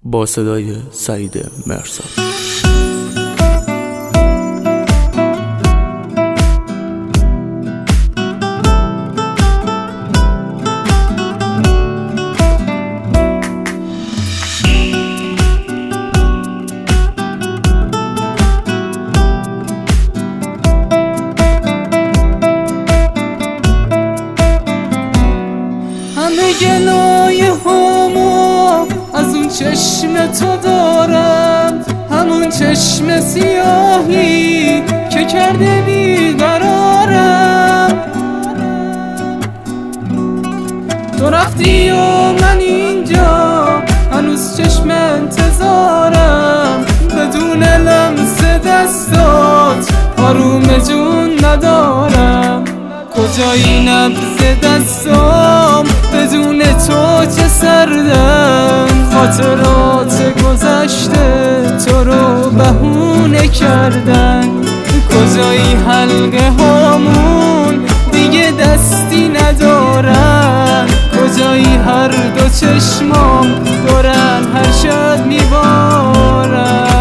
با صدای سعید مرزاد. همه گلای همو از اون چشم تو دارم، همون چشم سیاهی که کرده بیقرارم. تو رفتی و من اینجا هنوز چشم انتظارم، بدون لمس دستات آروم جون ندارم. کجایی نبض دستام بدون تو چه سردن، خاطرات گذشته تو رو بهونه کردن. کجایی حلقه هامون دیگه دستی ندارن، کجایی هر دو چشمام دارن هر شب میبارن.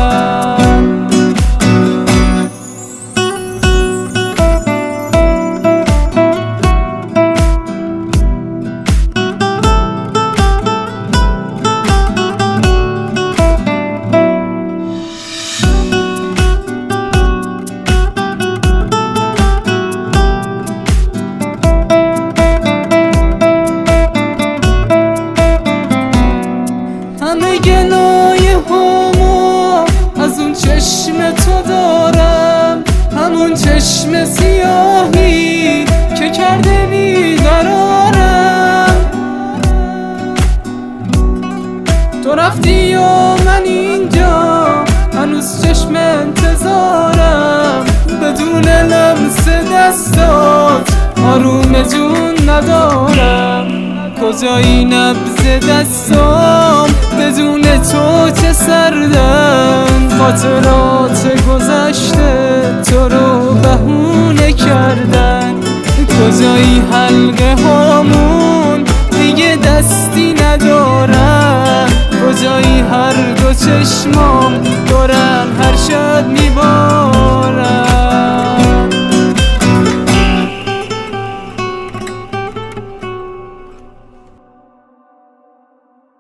همه گلای همو از اون چشم تو دارم، همون چشم سیاهی که کرده بیقرارم. تو رفتی و من اینجا هنوز چشم انتظارم، بدون لمس دستات آروم جون ندارم. کجایی نبض دستام بدون تو چه سردن، خاطرات گذشته تو رو بهونه کردن. کجایی حلقه هامون دیگه دستی ندارن، کجایی هر دو چشمام دارن هر شب